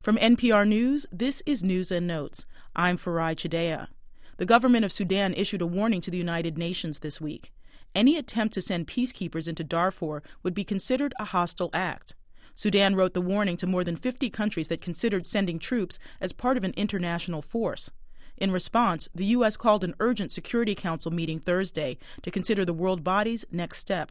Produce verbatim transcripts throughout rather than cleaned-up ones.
From N P R News, this is News and Notes. I'm Farai Chideya. The government of Sudan issued a warning to the United Nations this week. Any attempt to send peacekeepers into Darfur would be considered a hostile act. Sudan wrote the warning to more than fifty countries that considered sending troops as part of an international force. In response, the U S called an urgent Security Council meeting Thursday to consider the world body's next step.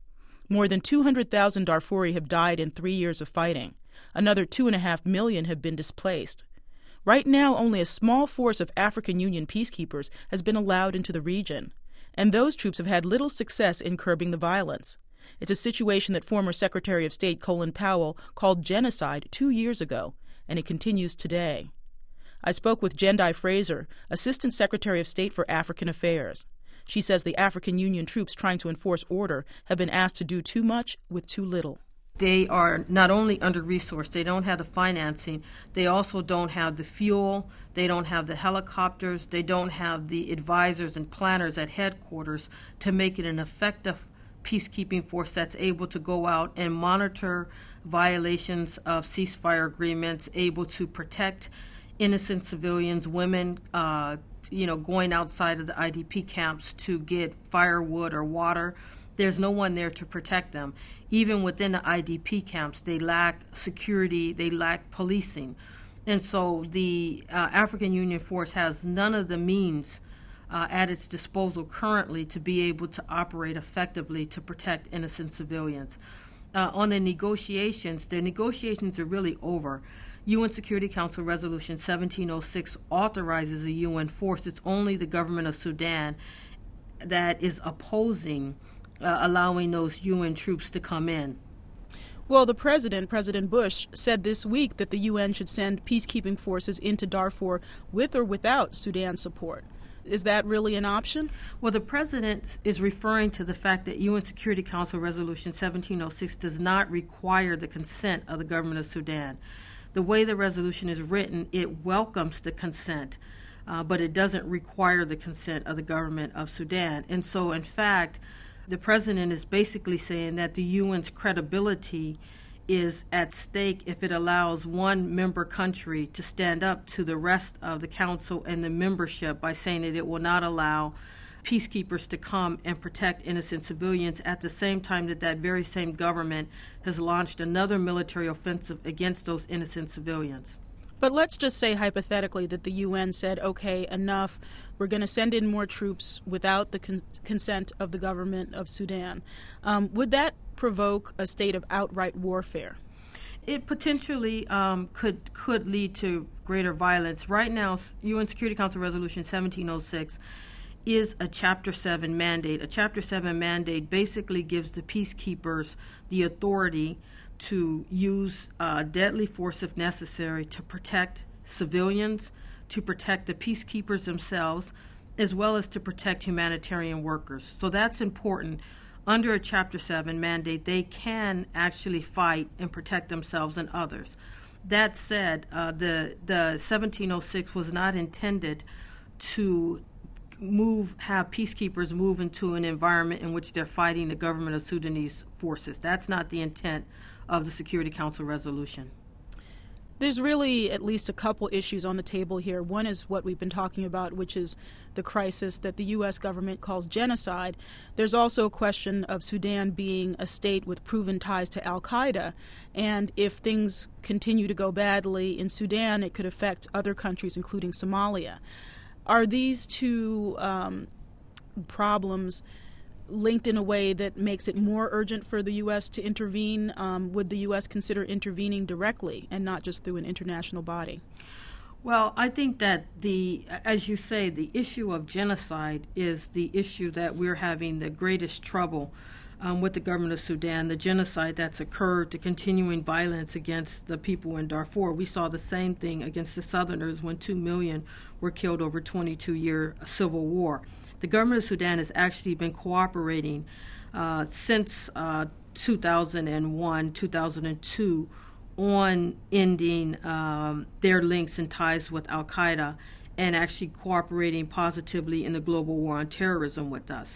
More than two hundred thousand Darfuri have died in three years of fighting. Another two and a half million have been displaced. Right now, only a small force of African Union peacekeepers has been allowed into the region, and those troops have had little success in curbing the violence. It's a situation that former Secretary of State Colin Powell called genocide two years ago, and it continues today. I spoke with Jendai Fraser, Assistant Secretary of State for African Affairs. She says the African Union troops trying to enforce order have been asked to do too much with too little. They are not only under-resourced, they don't have the financing, they also don't have the fuel, they don't have the helicopters, they don't have the advisors and planners at headquarters to make it an effective peacekeeping force that's able to go out and monitor violations of ceasefire agreements, able to protect innocent civilians, women, uh, you know, going outside of the I D P camps to get firewood or water. There's no one there to protect them. Even within the I D P camps, they lack security, they lack policing. And so the uh, African Union Force has none of the means uh, at its disposal currently to be able to operate effectively to protect innocent civilians. Uh, on the negotiations, the negotiations are really over. U N Security Council Resolution seventeen oh six authorizes a U N force. It's only the government of Sudan that is opposing Uh, allowing those U N troops to come in. Well, the president, President Bush, said this week that the U N should send peacekeeping forces into Darfur with or without Sudan support. Is that really an option? Well, the president is referring to the fact that U N Security Council Resolution seventeen oh six does not require the consent of the government of Sudan. The way the resolution is written, it welcomes the consent, uh, but it doesn't require the consent of the government of Sudan. And so, in fact, the president is basically saying that the U N's credibility is at stake if it allows one member country to stand up to the rest of the council and the membership by saying that it will not allow peacekeepers to come and protect innocent civilians at the same time that that very same government has launched another military offensive against those innocent civilians. But let's just say hypothetically that the U N said, okay, enough, we're going to send in more troops without the con- consent of the government of Sudan. Um, would that provoke a state of outright warfare? It potentially um, could could lead to greater violence. Right now, U N Security Council Resolution seventeen oh six is a Chapter seven mandate. A Chapter seven mandate basically gives the peacekeepers the authority to use uh, deadly force if necessary to protect civilians, to protect the peacekeepers themselves, as well as to protect humanitarian workers. So that's important. Under a Chapter seven mandate, they can actually fight and protect themselves and others. That said, uh, the, the seventeen oh six was not intended to move, have peacekeepers move into an environment in which they're fighting the government of Sudanese forces. That's not the intent of the Security Council resolution. There's really at least a couple issues on the table here. One is what we've been talking about, which is the crisis that the U S government calls genocide. There's also a question of Sudan being a state with proven ties to al-Qaeda, and if things continue to go badly in Sudan, it could affect other countries, including Somalia. Are these two um, problems linked in a way that makes it more urgent for the U S to intervene? Um, would the U S consider intervening directly and not just through an international body? Well, I think that the, as you say, the issue of genocide is the issue that we're having the greatest trouble um, with the government of Sudan, the genocide that's occurred, the continuing violence against the people in Darfur. We saw the same thing against the Southerners when two million were killed over a twenty-two year civil war. The government of Sudan has actually been cooperating uh, since uh, two thousand one, two thousand two on ending um, their links and ties with al-Qaeda and actually cooperating positively in the global war on terrorism with us.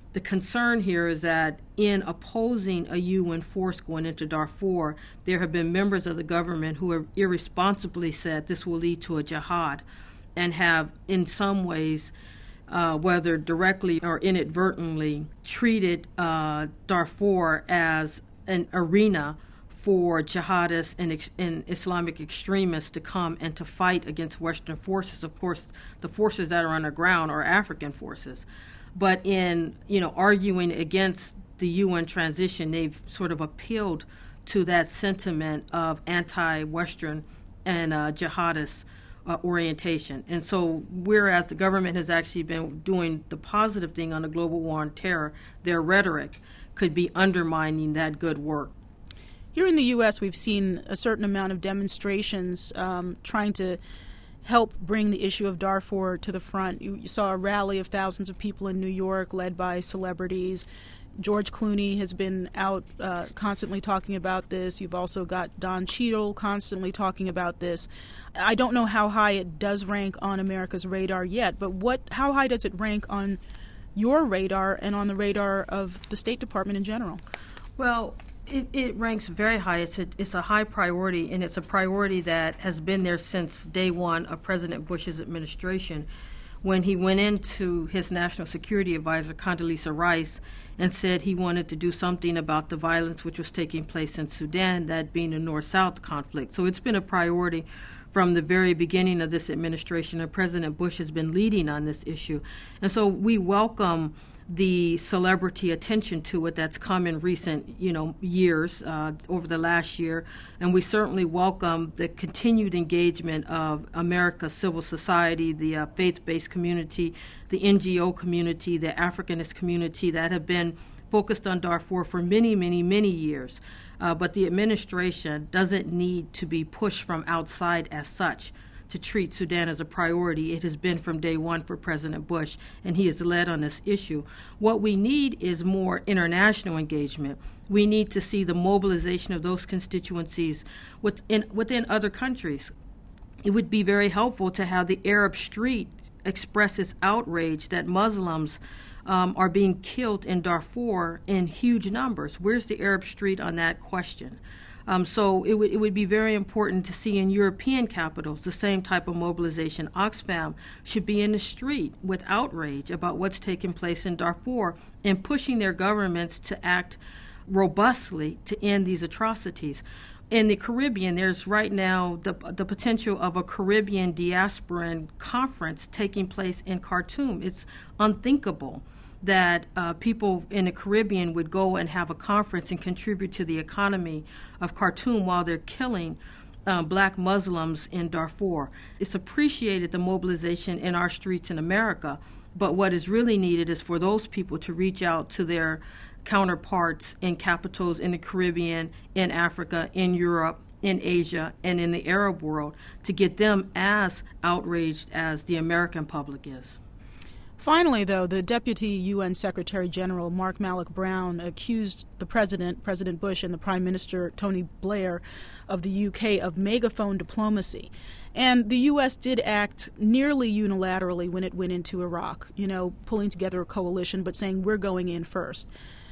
the concern here is that in opposing a U N force going into Darfur, there have been members of the government who have irresponsibly said this will lead to a jihad and have, in some ways, uh, whether directly or inadvertently, treated uh, Darfur as an arena for jihadists and, ex- and Islamic extremists to come and to fight against Western forces. Of course, the forces that are on the ground are African forces. But in, you know, arguing against the U N transition, they've sort of appealed to that sentiment of anti-Western and uh, jihadist uh, orientation. And so whereas the government has actually been doing the positive thing on the global war on terror, their rhetoric could be undermining that good work. Here in the U S, we've seen a certain amount of demonstrations um, trying to help bring the issue of Darfur to the front. You, you saw a rally of thousands of people in New York led by celebrities. George Clooney has been out uh, constantly talking about this. You've also got Don Cheadle constantly talking about this. I don't know how high it does rank on America's radar yet, but what? How high does it rank on your radar and on the radar of the State Department in general? Well, It, it ranks very high. It's a, it's a high priority, and it's a priority that has been there since day one of President Bush's administration, when he went into his National Security Advisor, Condoleezza Rice, and said he wanted to do something about the violence which was taking place in Sudan, that being a North-South conflict. So it's been a priority from the very beginning of this administration, and President Bush has been leading on this issue. And so we welcome the celebrity attention to it that's come in recent, you know, years, uh, over the last year, and we certainly welcome the continued engagement of America's civil society, the uh, faith-based community, the N G O community, the Africanist community that have been focused on Darfur for many, many, many years. Uh, but the administration doesn't need to be pushed from outside as such to treat Sudan as a priority. It has been from day one for President Bush, and he has led on this issue. What we need is more international engagement. We need to see the mobilization of those constituencies within, within other countries. It would be very helpful to have the Arab Street express its outrage that Muslims um, are being killed in Darfur in huge numbers. Where's the Arab Street on that question? Um, so it, w- it would be very important to see in European capitals the same type of mobilization. Oxfam should be in the street with outrage about what's taking place in Darfur and pushing their governments to act robustly to end these atrocities. In the Caribbean, there's right now the, the potential of a Caribbean diasporan conference taking place in Khartoum. It's unthinkable that uh, people in the Caribbean would go and have a conference and contribute to the economy of Khartoum while they're killing uh, black Muslims in Darfur. It's appreciated, the mobilization in our streets in America, but what is really needed is for those people to reach out to their counterparts in capitals in the Caribbean, in Africa, in Europe, in Asia, and in the Arab world to get them as outraged as the American public is. Finally, though, the Deputy U N Secretary General Mark Malloch Brown accused the President, President Bush, and the Prime Minister, Tony Blair, of the U K of megaphone diplomacy. And the U S did act nearly unilaterally when it went into Iraq, you know, pulling together a coalition but saying we're going in first.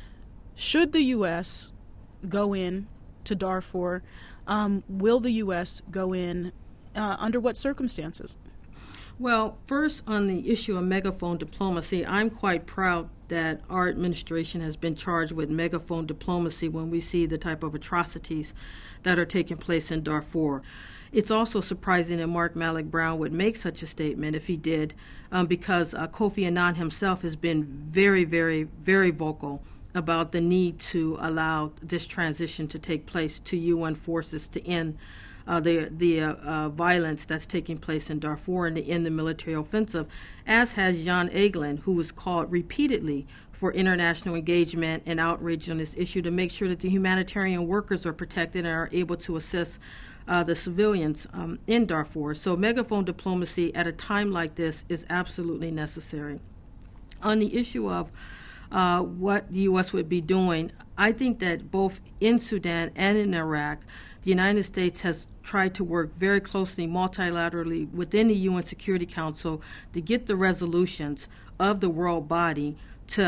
Should the U S go in to Darfur? Um, will the U S go in? Uh, under what circumstances? Well, first on the issue of megaphone diplomacy, I'm quite proud that our administration has been charged with megaphone diplomacy when we see the type of atrocities that are taking place in Darfur. It's also surprising that Mark Malloch Brown would make such a statement if he did, um, because uh, Kofi Annan himself has been very, very, very vocal about the need to allow this transition to take place to U N forces to end Uh, the the uh, uh, violence that's taking place in Darfur and to end the military offensive, as has Jan Egeland, who was called repeatedly for international engagement and outrage on this issue to make sure that the humanitarian workers are protected and are able to assist uh, the civilians um, in Darfur. So megaphone diplomacy at a time like this is absolutely necessary. On the issue of uh, what the U S would be doing, I think that both in Sudan and in Iraq, the United States has tried to work very closely multilaterally within the U N Security Council to get the resolutions of the world body to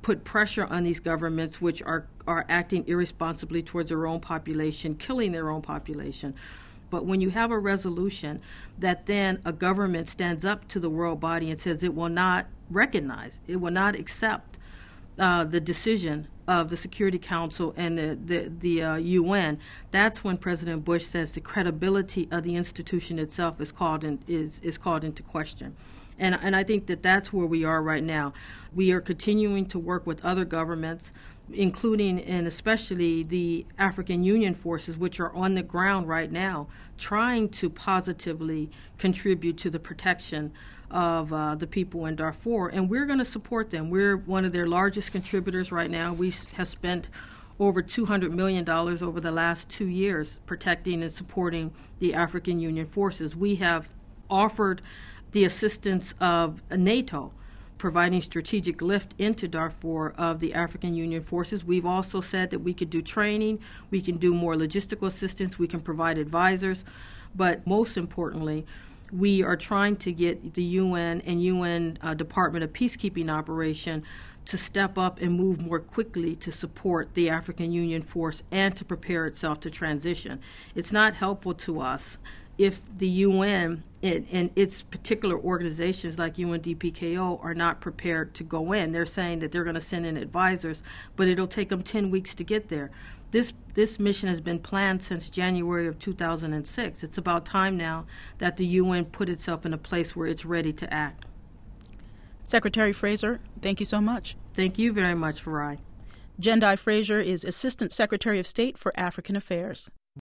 put pressure on these governments which are, are acting irresponsibly towards their own population, killing their own population. But when you have a resolution that then a government stands up to the world body and says it will not recognize, it will not accept uh, the decision of the Security Council and the, the, the uh, U N, that's when President Bush says the credibility of the institution itself is called in, is, is called into question. And, and I think that that's where we are right now. We are continuing to work with other governments, including and especially the African Union forces, which are on the ground right now, trying to positively contribute to the protection of uh, the people in Darfur. And we're going to support them. We're one of their largest contributors right now. We have spent over two hundred million dollars over the last two years protecting and supporting the African Union forces. We have offered the assistance of NATO, providing strategic lift into Darfur of the African Union forces. We've also said that we could do training, we can do more logistical assistance, we can provide advisors, but most importantly, we are trying to get the U N and U N uh, Department of Peacekeeping Operation to step up and move more quickly to support the African Union force and to prepare itself to transition. It's not helpful to us if the U N and, and its particular organizations like U N D P K O are not prepared to go in. They're saying that they're going to send in advisors, but it'll take them ten weeks to get there. This this mission has been planned since January of two thousand six. It's about time now that the U N put itself in a place where it's ready to act. Secretary Fraser, thank you so much. Thank you very much, Farai. Jendai Fraser is Assistant Secretary of State for African Affairs.